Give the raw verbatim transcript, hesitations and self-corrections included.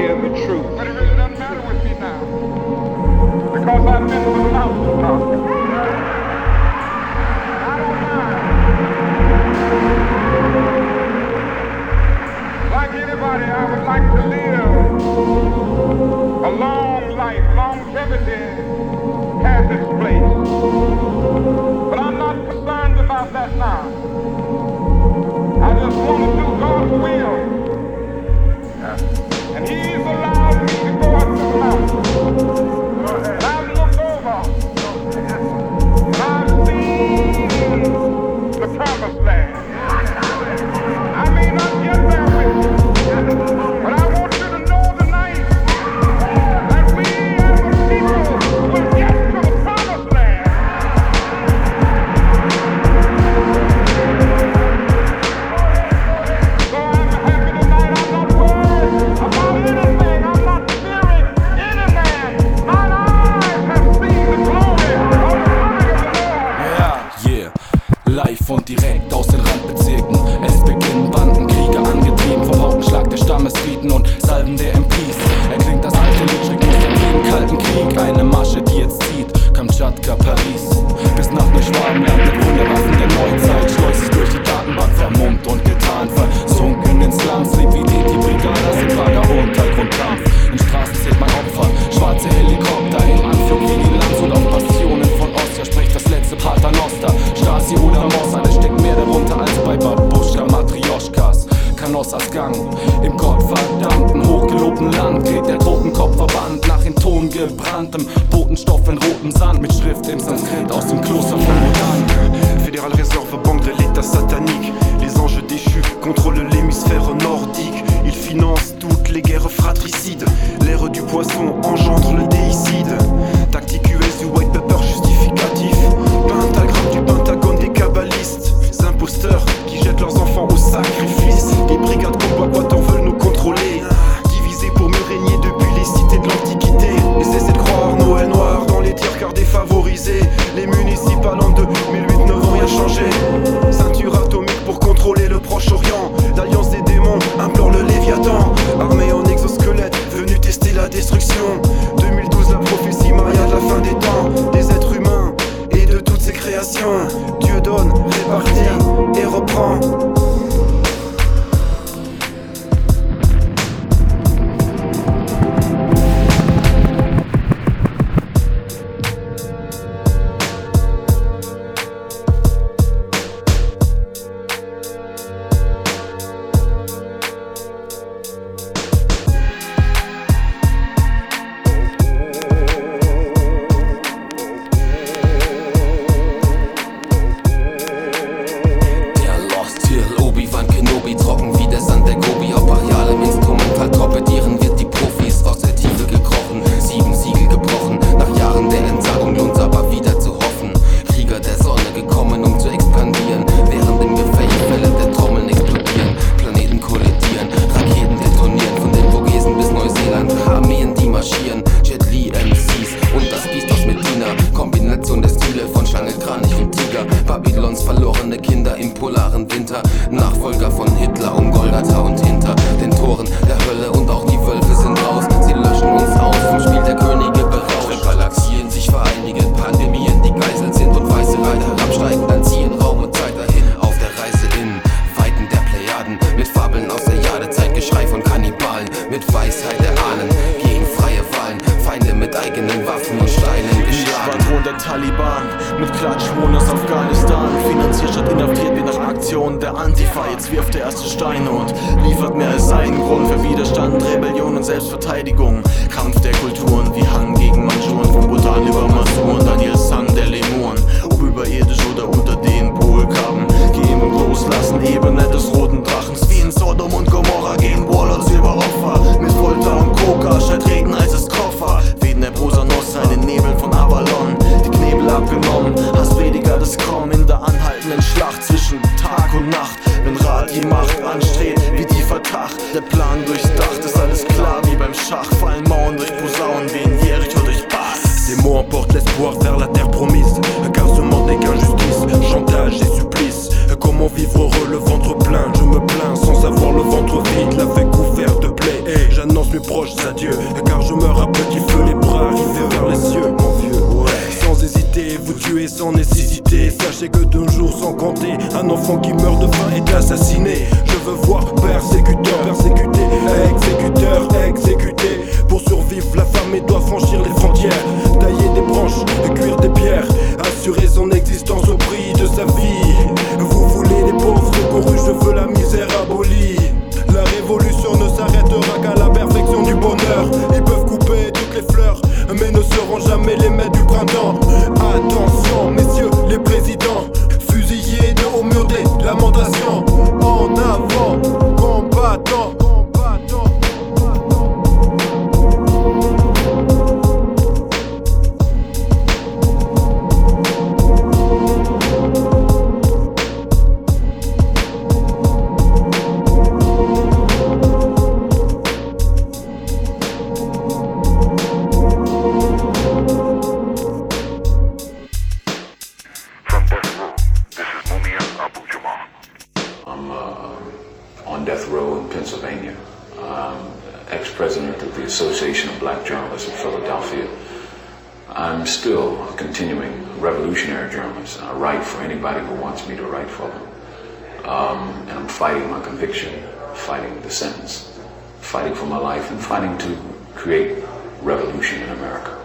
hear the truth. But it really doesn't matter with me now, because I've been to the mountaintop. I don't mind. Like anybody, I would like to live a long life. Longevity has its place. But I'm not concerned about that now. I just want to do God's will. And He's allowed me to go up to the mountain. And I've looked over. And I've seen the promised land. I may not get there with you, but I want you to know tonight that we as a people will get to the promised land. So I'm happy tonight. I'm not worried about anything. I'm not fearing any man. Mine eyes have seen the glory of the coming of the Lord. Ja, yeah, live und direkt aus den Randbezirken. Es beginnen Bandenkriege, angetrieben vom Hauptschlag der Stammesrieten und Salben der M Ps. Erklingt das alte Lied, schlägt nur den kalten Krieg. Eine Masche, die jetzt zieht, Kamtschatka, Paris, bis nach Neuschwabenland mit Wunderwaffen der Neuzeit. Schleust sich durch die Datenbank, vermummt und getarnt, versunken in Slums, liquidiert die Brigada, sind vager Untergrundkampf. In Straßen zählt man Opfer, schwarze Helikopter im Anflug wie die Lanz und auf Passionen von Ostia spricht das letzte Paternoster. Stasi oder Mossad, es steckt mehr darunter als bei Babuschka, Matrioschkas. Canossas Gang, im gottverdammten, hochgelobten Land geht der Totenkopfverband nach in Ton gebranntem Botenstoff in rotem Sand mit Schrift im Sanskrit aus dem Kloster von Modan. Fédérale Réserve Banque de l'État satanique. Les anges déchus contrôlent l'hémisphère nordique. Ils financent toutes les guerres fratricides. L'ère du poisson engendre le déicide. Tactique U S du white paper justificatif. Pentagramme du pentagone des kabbalistes. Imposteurs qui jettent leurs enfants au sacrifice. Les brigades combattantes veulent nous contrôler. Divisés pour mieux régner depuis les cités de l'Antiquité. Et cessez de croire Noël noir dans les tiers car défavorisés. Les municipales en deux mille huit ne vont rien changer. Ceinture atomique pour contrôler le Proche-Orient. L'alliance des démons implore le Léviathan. Armée en exosquelette, venu tester la destruction. deux mille douze, la prophétie Maria de la fin des temps. Des êtres humains et de toutes ses créations. Dieu donne, répartit et reprend. Babylons verlorene Kinder im polaren Winter. Nachfolger von Hitler um Golgatha und hinter den Toren der Hölle und auch die Wölfe sind raus. Sie löschen uns aus, vom Spiel der Könige berauscht. Wenn Galaxien sich vereinigen, Pandemien die Geisel sind und weiße Reiter herabsteigen, dann ziehen Raum und Zeit dahin. Auf der Reise in Weiten der Plejaden, mit Fabeln aus der Jadezeit, Geschrei von Kannibalen, mit Weisheit der Ahnen, gegen freie Wahlen, Feinde mit eigenen Waffen und Steinen geschlagen. Schwadron der Taliban, mit Klatschmohn aus Afghanistan, finanziert statt inhaftiert wie nach Aktionen der Antifa. Jetzt wirft der erste Steine und liefert mehr als einen Grund für Widerstand, Rebellion und Selbstverteidigung. Kampf der Kulturen wie Han gegen Mandschuren, von Bhutan über Masur und Daniel San der Lemuren. Ob überirdisch oder unter den Polkappen, gehen und loslassen, Ebene des roten Drachens. Wie in Sodom und Gomorra gehen Warlords über Opfer, mit Folter und Koka, statt Reden als es Koffer. Weden der Prosa Nostra in den Nebeln von Avalon, die Knebel abgenommen, Hassprediger des Kommen in der anhaltenden Schlacht zwischen Tag und Nacht. Wenn Rat die Macht anstrebt, wie die Verdacht, der Plan durchdacht, ist alles klar wie beim Schach. Fallen Mauern durch Posaunen wie in Jericho durch Bass. Des mots emportent l'espoir vers la terre promise, car ce monde n'est qu'injustice, chantage et supplice. Comment vivre heureux le ventre plein? Je me plains sans savoir le ventre vide, la fait couvert de plaies. J'annonce mes proches enfants qui meurent de faim et assassinés. Je veux voir persécuteurs, persécutés, exécuteurs, exécutés. Pour survivre, la femme doit franchir les frontières, tailler des branches et cuire des pierres, assurer son existence au prix de sa vie. Vous voulez les pauvres secourus, je veux la misère abolie. La révolution ne s'arrêtera qu'à la perfection du bonheur. Ils peuvent couper toutes les fleurs, mais ne seront jamais les maîtres du printemps. Attention, messieurs les présidents, fusillés de haut mur des lamentations. En avant, combattants. On death row in Pennsylvania, um, ex-president of the Association of Black Journalists in Philadelphia. I'm still continuing revolutionary journalism. I write for anybody who wants me to write for them. Um, and I'm fighting my conviction, fighting the sentence, fighting for my life, and fighting to create revolution in America.